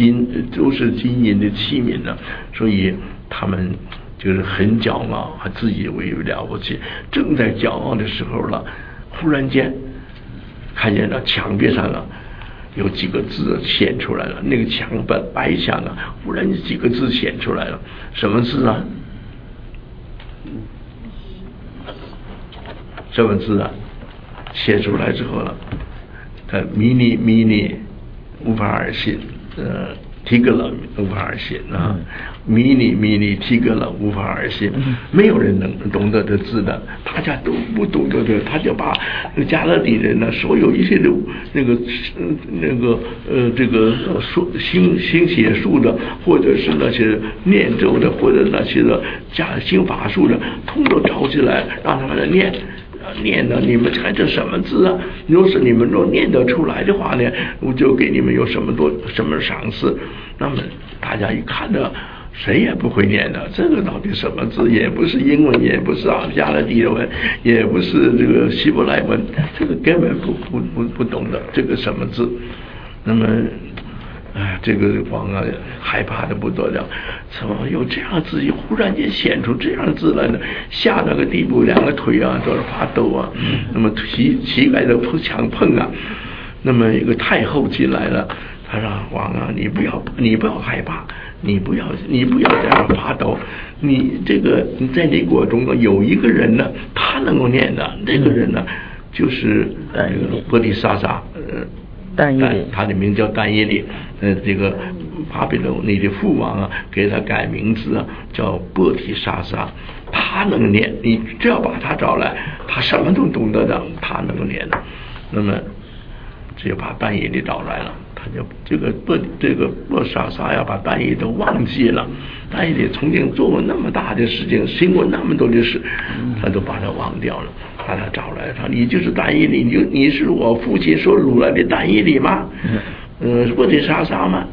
皿所以他们就是很骄傲，自以为了不起。正在骄傲的时候忽然间看见墙壁上有几个字显出来了，那个墙白墙忽然几个字显出来了。什么字什么字写出来之后他迷你无法而信，提格了无法而信迷你提格了无法而信。没有人能懂得这字的，大家都不懂得的。他就把加勒底人所有一些的这个新写术的，或者是那些念咒的，或者那些的新法术的，通通找起来让他们来念你们看这什么字要是你们若念得出来的话呢，我就给你们有什么赏赐。那么大家一看谁也不会念的，这个到底什么字？也不是英文，也不是加勒底文，也不是这个希伯来文，这个根本不懂的，这个什么字？那么这个王害怕的不得了，怎么有这样字？忽然间显出这样字来呢？吓到个地步，两个腿都是发抖那么膝盖都碰那么一个太后进来了， 他说王啊，你不要害怕，你不要这样发抖，你在你国中有一个人呢，他能够念的，这个人呢就是波提沙撒，他的名叫但以理，这个巴比伦那的父王啊，给他改名字啊，叫波提沙撒，他能念，你只要把他找来，他什么都懂得的，他能够念的。那么只有把但以理找来了，他就这个波沙撒呀，把但以理都忘记了。但以理曾经做过那么大的事情，行过那么多的事，他都把他忘掉了。把他找来，他你就是但以理，你是我父亲所掳来的但以理吗？波提沙撒吗？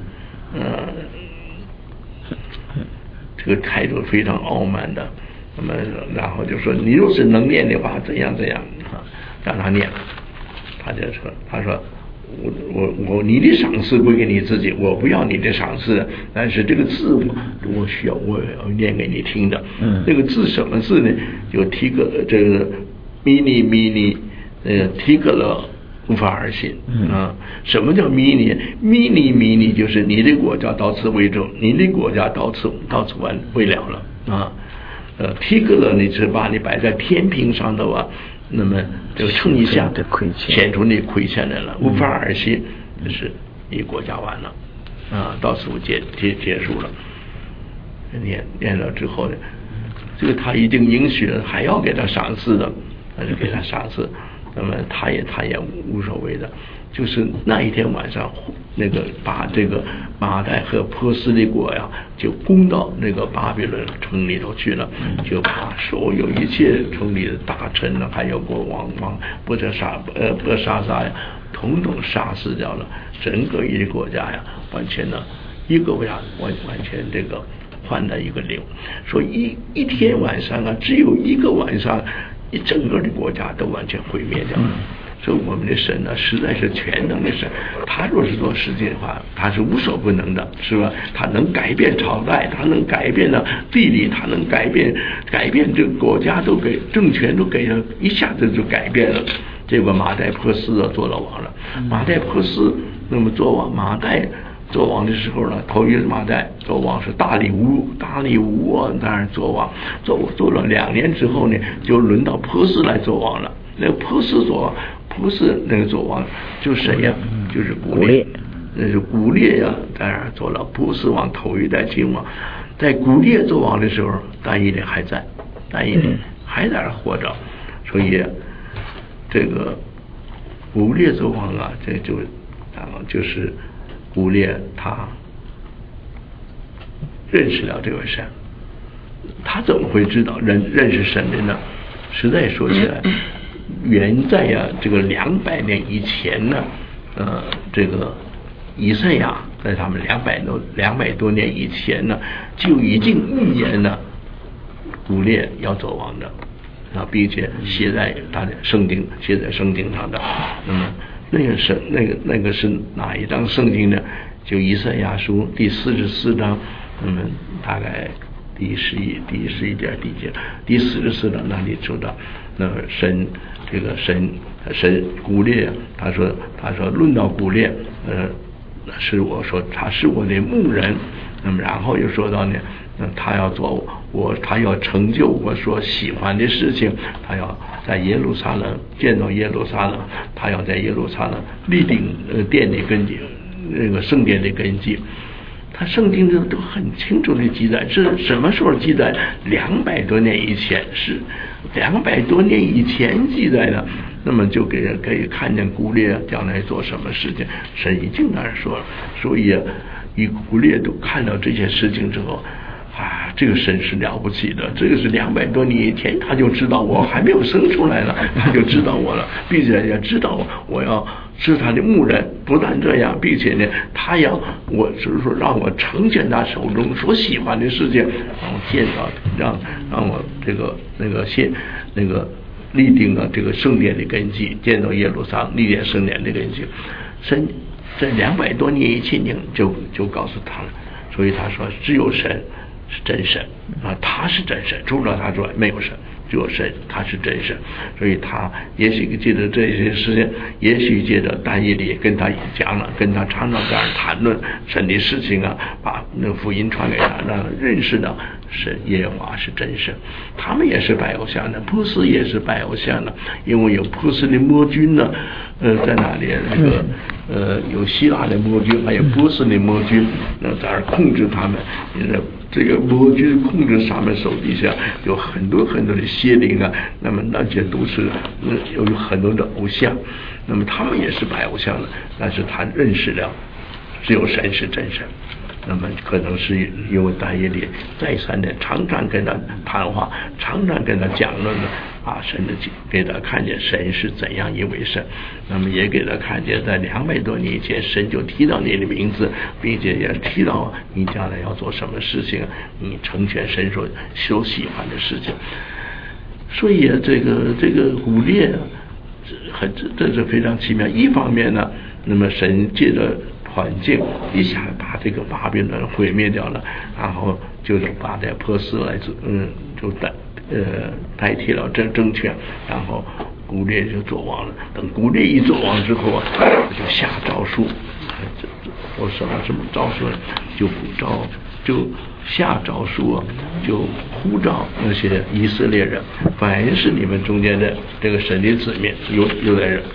这个态度非常傲慢的。那么然后就说，你若是能念的话，怎样啊，让他念。他说你的赏赐归给你自己，我不要你的赏赐，但是这个字我需要，我要念给你听的。这个字什么字呢？就提个这个迷你提个了无法而信啊！什么叫迷你？就是你的国家到此为止，你的国家到此完为了啊！提个了，你是把你摆在天平上的啊。那么这个称一下，显出你亏欠来了，无法而信，就是你国家完了啊，到此结束了。念了之后呢，这个他已经应许了，还要给他赏赐的，他就给他赏赐。那么他也无所谓的，就是那一天晚上，把这个马代和波斯的国呀，就攻到那个巴比伦城里头去了，就把所有一切城里的大臣呢，还有国王波沙撒呀，统统杀死掉了，整个一个国家呀，完全呢一个国家完全这个换了一个灵，说一天晚上啊，只有一个晚上。一整个的国家都完全毁灭掉了。所以我们的神呢，实在是全能的神。他若是做事情的话，他是无所不能的，是吧？他能改变朝代，他能改变了地理，他能改变这个国家，都给政权都给了，一下子就改变了。结果马代波斯做了王了。马代波斯那么做王，马代做王的时候呢，头一马代做王是大利乌当然做王，做了2年之后呢，就轮到波斯来做王了。那个波斯那个做王就是谁呀？就是古列，那是古列呀，当然做了波斯王头一代君王。在古列做王的时候，但以理还在，还在那活着，所以这个古列做王啊，这就是古列他认识了这位神，他怎么会知道认识神的呢？实在说起来，远在这个200年以前呢，这个以赛亚在他们200多年以前呢，就已经预言了古列要做王的，并且写在他的圣经上的。那么那个是哪一章圣经呢？就以赛亚书第44章，大概第11节第44章那里说到，那神古列，他说论到古列，是我说他是我的牧人。那么然后又说到呢，他要他要成就我所喜欢的事情，他要在耶路撒冷建造耶路撒冷，他要在耶路撒冷立定殿的根基，那个圣殿的根基。他圣经都很清楚的记载，是什么时候记载？200多年以前，是200多年以前记载的。那么就可以看见古列将来做什么事情，神已经那儿说了。所以以古列都看到这些事情之后，这个神是了不起的。这个是200多年以前他就知道我还没有生出来了，他就知道我了，并且也知道我要是他的牧人。不但这样，并且呢，他要我就是说让我成全他手中所喜欢的事情，让我建造，让我那个立定了这个圣殿的根基，建造耶路撒冷立定圣殿的根基。神在200多年以前就告诉他了。所以他说只有神是真神他是真神，除了他之外没有神， 只有神，他是真神，所以他也许借着这些事情，也许借着但以理跟他也讲了，跟他常常这样谈论神的事情啊，把那福音传给他，让他认识到神耶和华是真神。他们也是拜偶像的，波斯也是拜偶像的，因为有波斯的魔君呢，在那里那个有希腊的魔君，还有波斯的魔君，在那控制他们。这个魔君控制他们手底下有很多很多的邪灵啊，那么那些都是有很多的偶像，那么他们也是拜偶像的，但是他认识了只有神是真神。那么可能是因为但以理再三的常常跟他谈话，常常跟他讲论的啊，神的给他看见神是怎样一位神，那么也给他看见在200多年前神就提到你的名字，并且也提到你将来要做什么事情，你成全神所喜欢的事情。所以这个古列这是非常奇妙。一方面呢，那么神借着环境一下把这个巴比伦毁灭掉了，然后就是把这波斯来就代替了政权，然后古列就做王了。等古列一做王之后啊，就下诏书，我什么诏书呢？就下诏书啊，就呼召那些以色列人，凡是你们中间的这个神的子民，犹太人。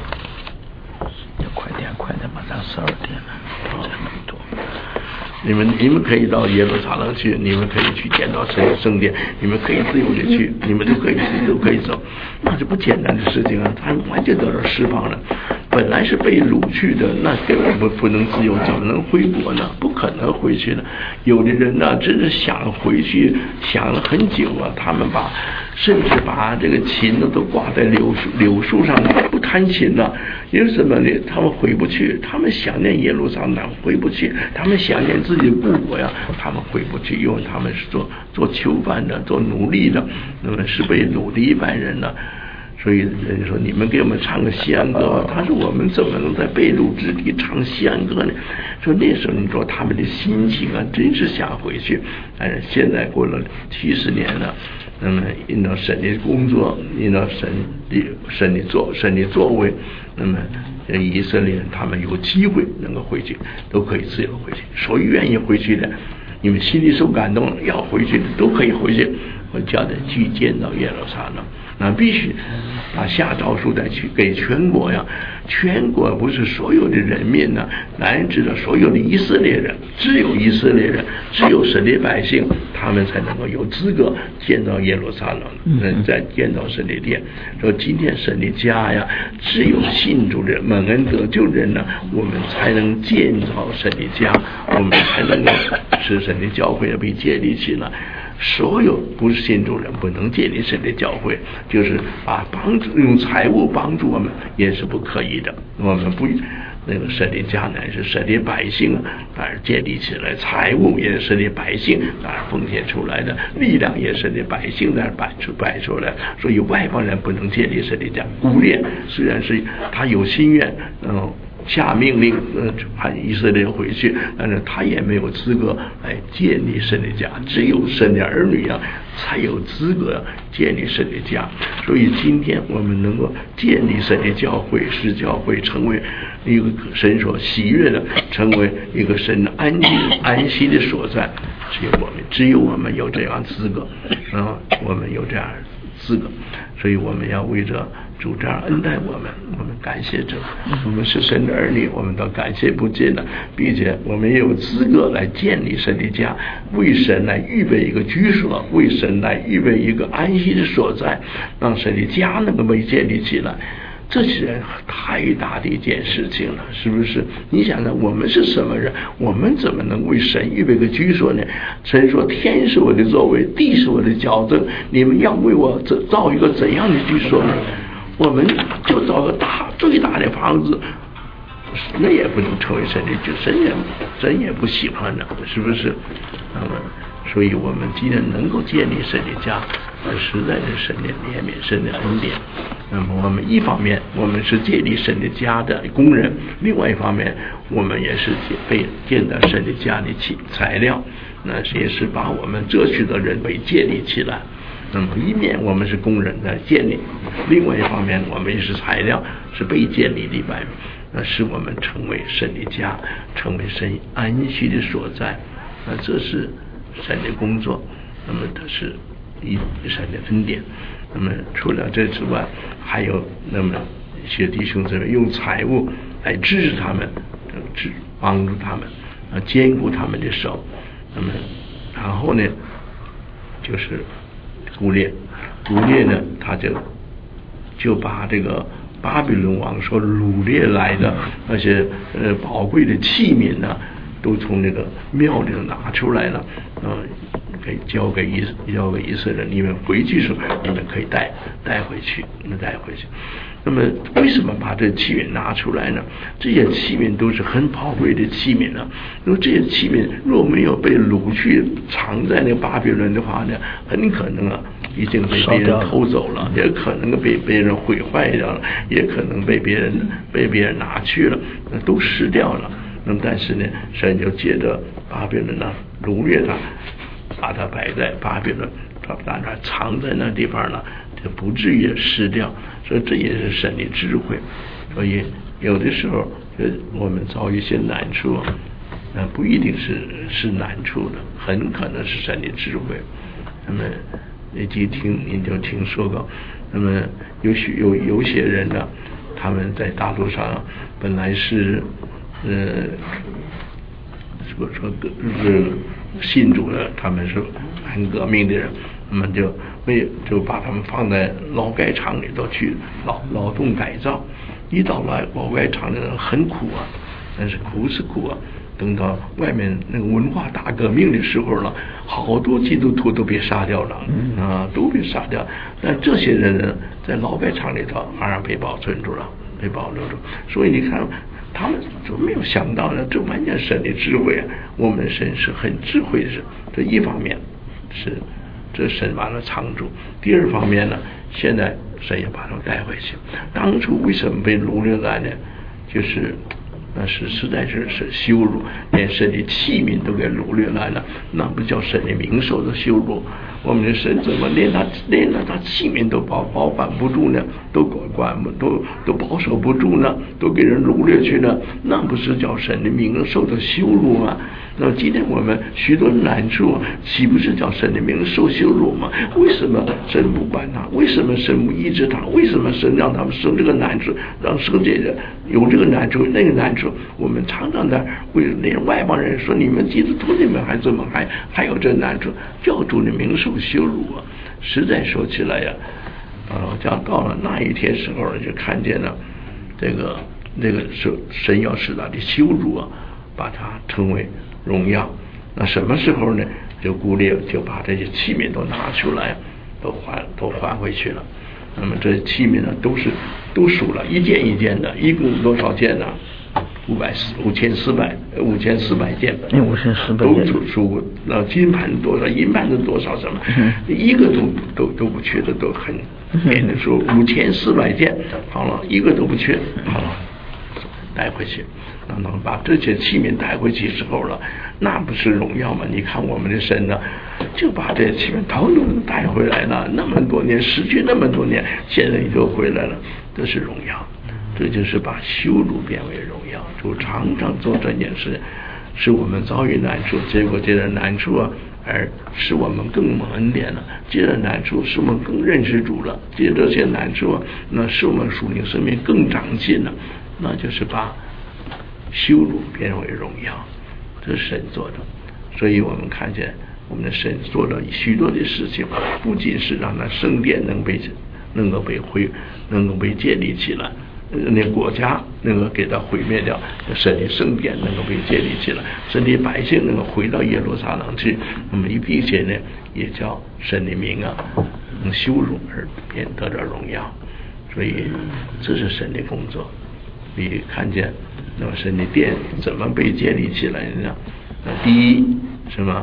快点，马上12点了，这么多。 你们可以到耶路撒冷去，你们可以去见到神的圣殿，你们可以自由的去，你们都可以走，那是不简单的事情啊！他们完全得到释放了，本来是被掳去的，那根本不能自由，怎么能回国呢？不可能回去的。有的人呢，真是想回去，想了很久啊，他们甚至把这个琴都挂在柳树上，不弹琴了。因为什么呢？他们回不去，他们想念耶路撒冷，回不去；他们想念自己的故国呀，他们回不去，因为他们是做囚犯的，做奴隶的，那么是被掳的一般人呢。所以人说你们给我们唱个西安歌，他说我们怎么能在被掳之地唱西安歌呢？说那时候你说他们的心情啊，真是想回去，但是现在过了70年了，那么因着神的工作，因着神的作为，那么以色列人他们有机会能够回去，都可以自由回去。所以愿意回去的，你们心里受感动要回去的都可以回去。我叫他去见到耶路撒冷，那必须把下诏书再去给全国呀。全国不是所有的人民呢，乃至的所有的以色列人，只有以色列人，只有神的百姓，他们才能够有资格见到耶路撒冷，再见到神的殿。说今天神的家呀，只有信主的蒙恩得救人呢，我们才能建造神的家，我们才能够使神的教会被建立起来。所有不是信主人不能建立神的教会，就是用财物帮助我们也是不可以的。我们不那个神的家乃是神的百姓而建立起来，财物也是神的百姓而奉献出来的，力量也是神的百姓而摆出来。所以外邦人不能建立神的家。古列虽然是他有心愿，下命令喊以色列回去，但是他也没有资格来建立神的家，只有神的儿女啊才有资格建立神的家。所以今天我们能够建立神的教会，使教会成为一个神所喜悦的，成为一个神安息的所在，只有我们有这样资格，我们有这样资格，所以我们要为着主这样恩待我们感谢主。我们是神的儿女，我们都感谢不尽了，并且我们也有资格来建立神的家，为神来预备一个居所，为神来预备一个安息的所在，让神的家能够被建立起来。这是太大的一件事情了，是不是？你想想我们是什么人，我们怎么能为神预备个居所呢？神说天是我的座位，地是我的脚凳，你们要为我造一个怎样的居所呢？我们就造个最大的房子，那也不能成为神的居，神也不喜欢的，是不是？所以我们今天能够建立神的家，实在是神的怜悯，神的恩典。那么我们一方面我们是建立神的家的工人，另外一方面我们也是被建造神的家的材料，那也是把我们这许多人被建立起来。 那么一面我们是工人在建立，另外一方面我们也是材料，是被建立的一半，使我们成为神的家，成为神安息的所在。这是神的工作，那么它是神的恩典。那么除了这之外，还有那么一些弟兄姊妹用财物来支持他们，帮助他们，坚固他们的手。那么然后呢，就是古列呢，他就把这个巴比伦王所掳掠来的那些宝贵的器皿呢，都从那个庙里头拿出来了，可以交给以色列人，你们回去时候你们可以带回去。那么为什么把这器皿拿出来呢？这些器皿都是很宝贵的器皿呢。因为这些器皿若没有被掳去藏在那个巴比伦的话呢，很可能已经被别人偷走了，也可能被别人毁坏掉了，也可能被别人拿去了，都失掉了。那么但是呢，神就借着巴比伦呢掳掠他，把它摆在巴比伦，把它藏在那地方了，就不至于失掉。所以这也是神的智慧。所以有的时候我们遭遇一些难处，不一定是难处的，很可能是神的智慧。那么您就听说过，那么有些人呢，他们在大陆上本来是信主的，他们是反革命的人，那么就把他们放在劳改场里头去劳动改造。一到劳改场的人很苦但是苦是苦等到外面那个文化大革命的时候了，好多基督徒都被杀掉了都被杀掉。但这些人呢，在劳改场里头反而被保存住了。所以你看，他们就没有想到呢，这完全神的智慧我们的神是很智慧的。这一方面是这神把它藏住，第二方面呢，现在神也把它带回去。当初为什么被掳掠来呢？就是那是实在是羞辱，连神的器皿都给掳掠来了，那不叫神的名受的羞辱。我们的神怎么连他器皿都保管不住呢？都保守不住呢？都给人掳掠去了，那不是叫神的名受的羞辱吗？那今天我们许多难处，岂不是叫神的名受羞辱吗？为什么神不管他？为什么神不医治他？为什么神让他们生这个难处，让生这个有这个难处那个难处？我们常常在为连外邦人说，你们基督徒你们怎么还有这难处？教主的名受羞辱实在说起来讲到了那一天时候就看见了那个神要使他的羞辱把它称为荣耀。那什么时候呢？就古列就把这些器皿都拿出来，都还回去了。那么这器皿呢，都数了一件一件的，一共多少件呢？5400件，都数那金盘多少，银盘是多少，什么一个都不缺的，都很给人说5400件，好了，一个都不缺，好了，带回去。那能把这些器皿带回去之后了，那不是荣耀吗？你看我们的神呢，就把这些器皿统统带回来了，那么多年失去那么多年，现在就回来了，这是荣耀。这就是把羞辱变为荣耀，就常常做这件事，使我们遭遇难处，结果这个难处而使我们更蒙恩典了，这个难处使我们更认识主了，这些难处那使我们属灵生命更长进了，那就是把羞辱变为荣耀，这是神做的。所以我们看见我们的神做了许多的事情，不仅是让那圣殿能够被建立起来，那国家能够给它毁灭掉，神的圣殿能够被建立起来，神的百姓能够回到耶路撒冷去，那么并且呢，也叫神的名羞辱而变得了荣耀。所以这是神的工作。你看见那么神的殿怎么被建立起来呢？第一什么？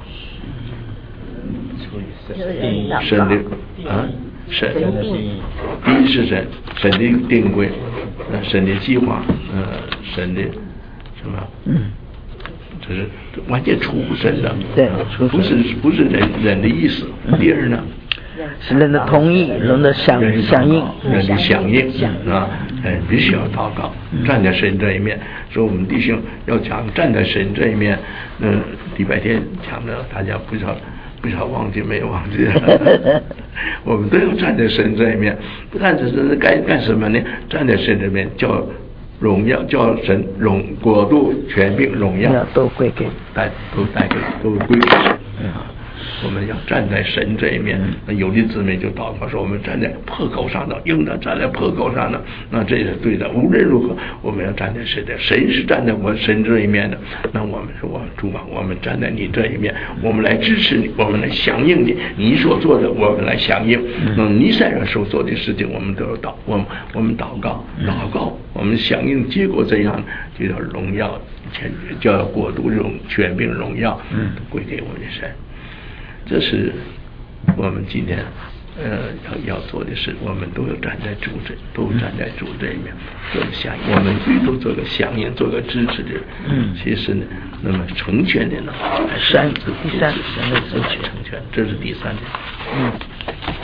神的神，第一是神的定规，神的计划，神的什么？这是完全出乎神的，不是人的意思。第二呢， 是人的同意，人的响应， 人的响应啊，必须要祷告，站在神这一面。说我们弟兄要讲站在神这一面，礼拜天讲的，大家不知道忘记没忘记我们都要站在神这一面，站在神该干什么呢？站在神这边叫荣耀，叫神国度权柄荣耀都归给都归给神。我们要站在神这一面。有的姊妹就祷告说，我们站在破口上的，应当站在破口上的。那这是对的。无论如何，我们要站在神的，神是站在我神这一面的。那我们说，主啊，我们站在你这一面，我们来支持你，我们来响应你，你所做的，我们来响应。你在这所做的事情，我们都要我们祷告，我们响应，结果这样就叫荣耀，叫国度权柄荣耀，归给我们的神。这是我们今天要做的事，我们都要站在主这一面，做个响应，我们都做个响应，做个支持者。其实呢，那么成全的呢，第三，神的成全，这是第三点。